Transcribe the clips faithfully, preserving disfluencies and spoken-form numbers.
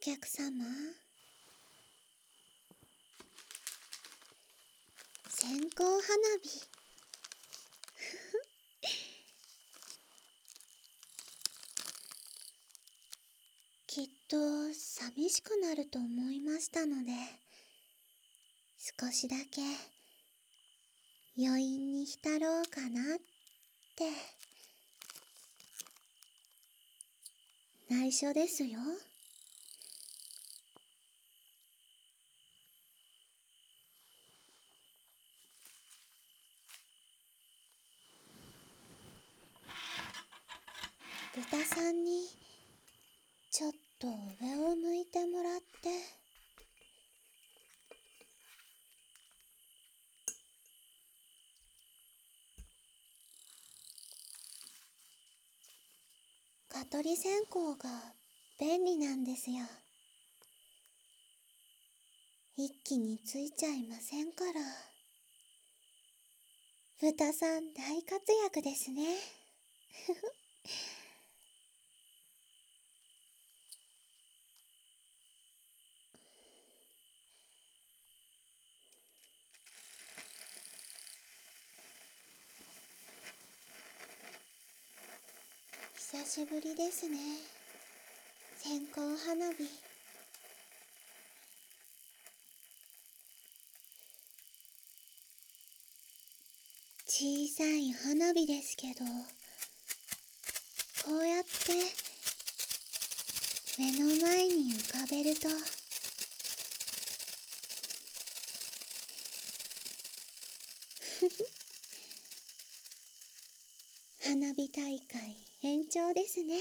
客様、線香花火きっと寂しくなると思いましたので、少しだけ余韻に浸ろうかなって内緒ですよ。豚さんにちょっと上を向いてもらって、蚊取り線香が便利なんですよ。一気についちゃいませんから。豚さん大活躍ですね。久しぶりですね、線香花火。小さい花火ですけど、こうやって目の前に浮かべると、花火大会延長ですね。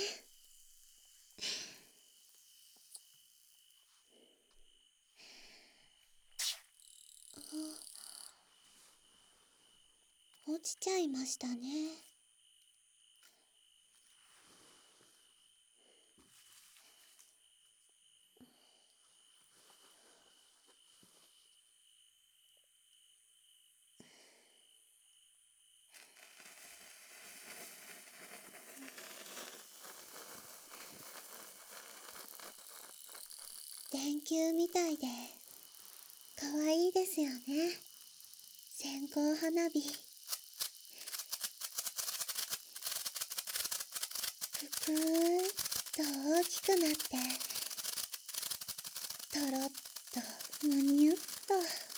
落ちちゃいましたね。電球みたいでかわいいですよね、線香花火。ぷくーっと大きくなって、とろっとむにゅっと。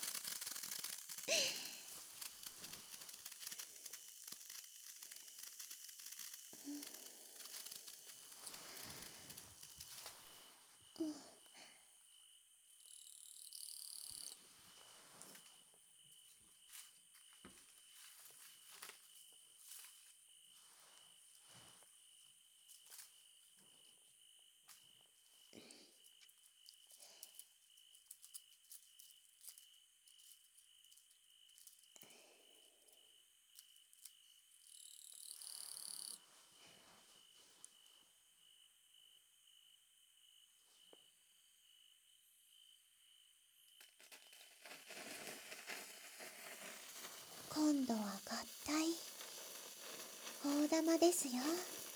今度は合体大玉ですよ。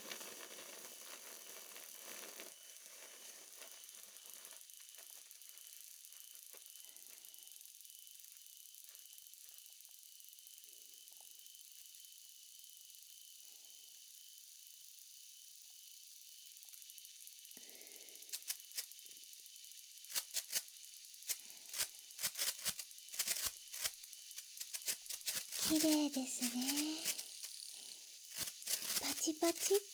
綺麗ですね。パチパチって。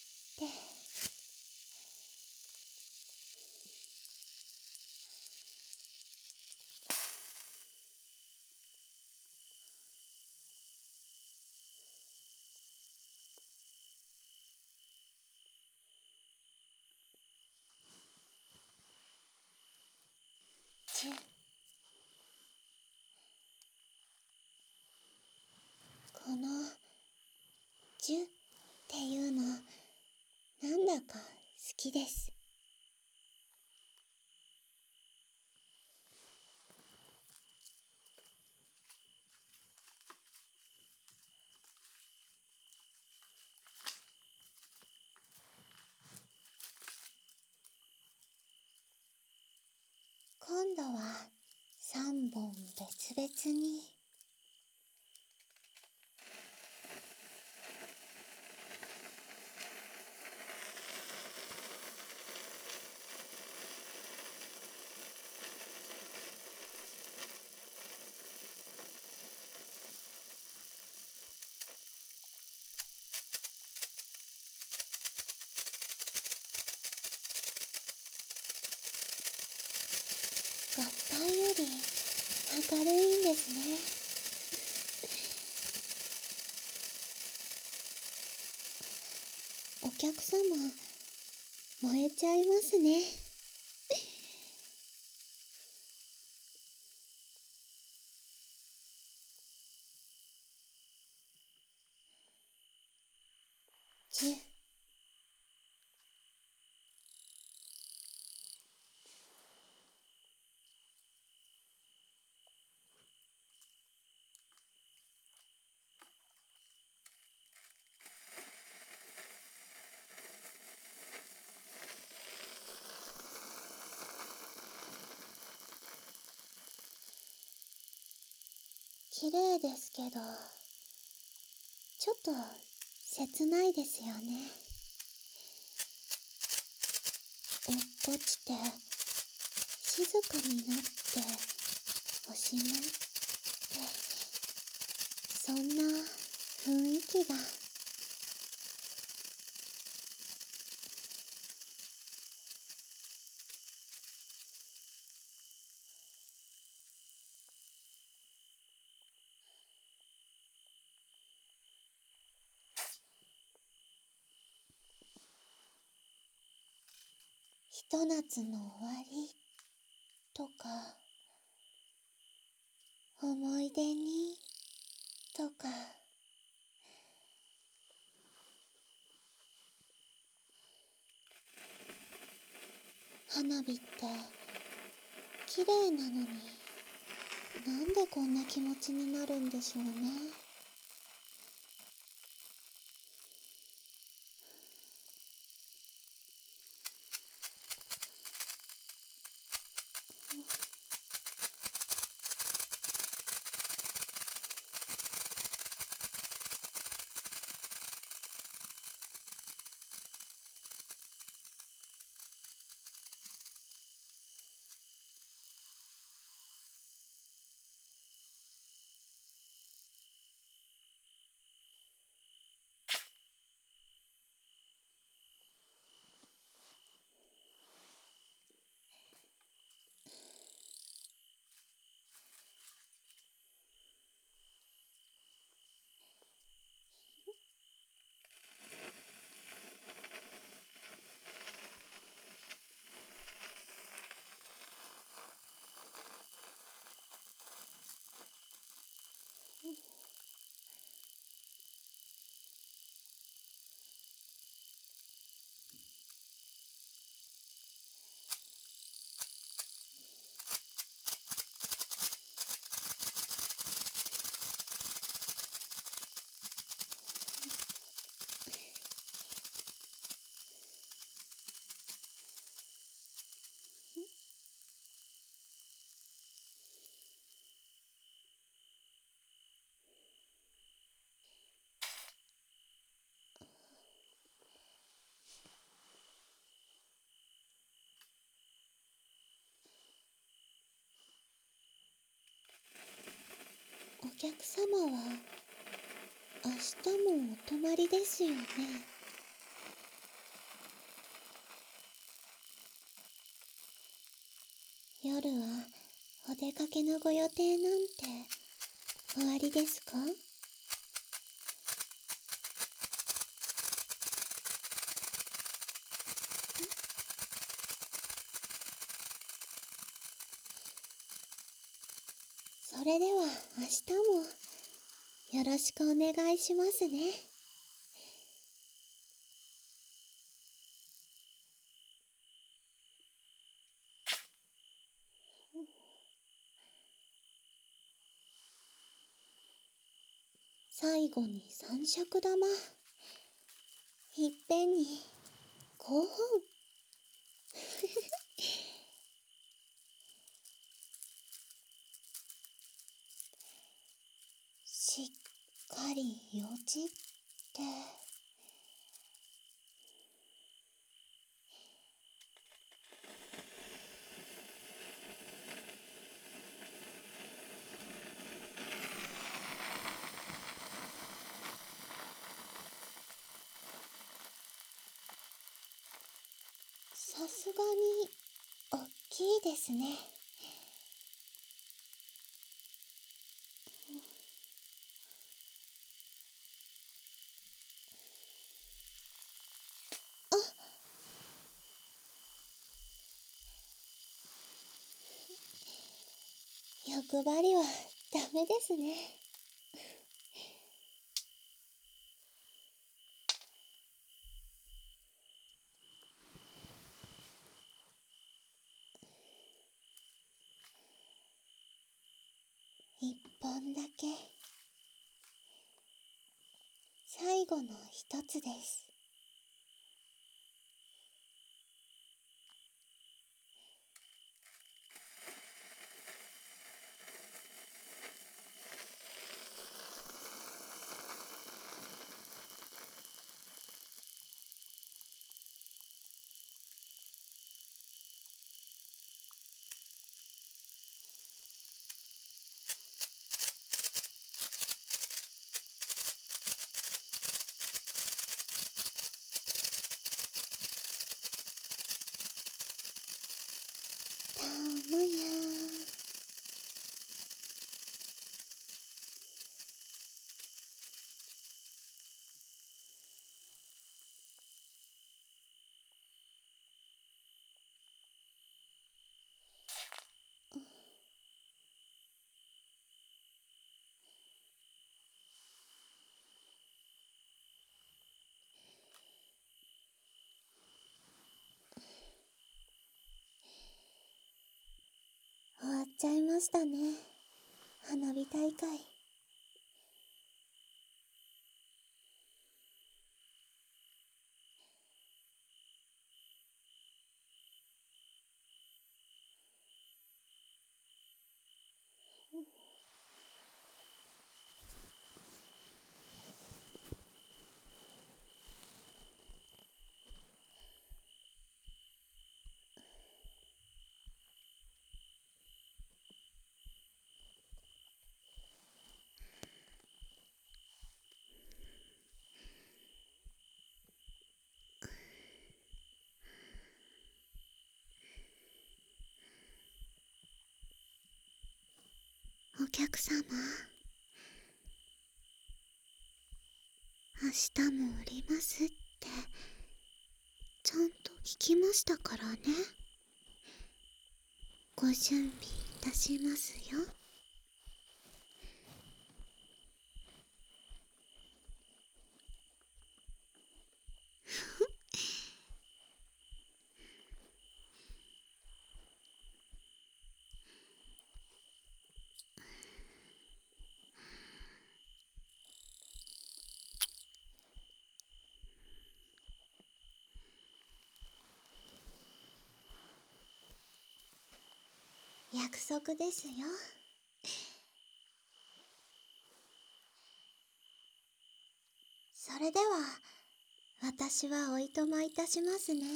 チュッ。このジュっていうのなんだか好きです。 今度は三本別々に。合体より明るいんですね。お客様、燃えちゃいますね。じゅう。綺麗ですけど、ちょっと切ないですよね。落っこちて、静かになって、おしまいって、そんな雰囲気が。ひと夏の終わりとか、思い出にとか、花火って綺麗なのに、なんでこんな気持ちになるんでしょうね。お客様は明日もお泊まりですよね。夜はお出かけのご予定なんておありですか？それでは明日もよろしくお願いしますね。最後に三尺玉。いっぺんにごほん。 り幼稚って。さすがにおっきいですね。あ、欲張りはダメですね。一本だけ、最後の一つです。たまや。終わっちゃいましたね、花火大会。お客様、明日もおりますってちゃんと聞きましたからね。ご準備いたしますよ。約束ですよ。それでは私はおいとまいたしますね。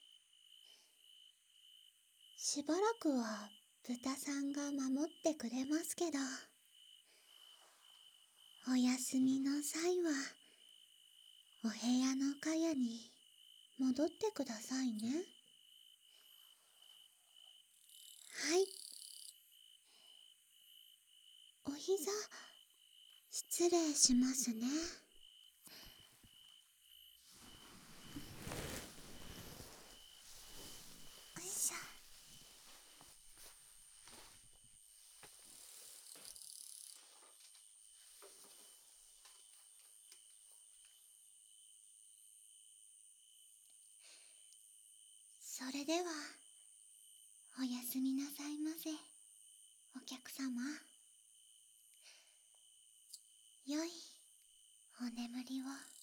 しばらくは豚さんが守ってくれますけど、お休みの際はお部屋のかやに戻ってくださいね。はい。お膝失礼しますね。よいしょ。それではおやすみなさいませ、お客様。良いお眠りを。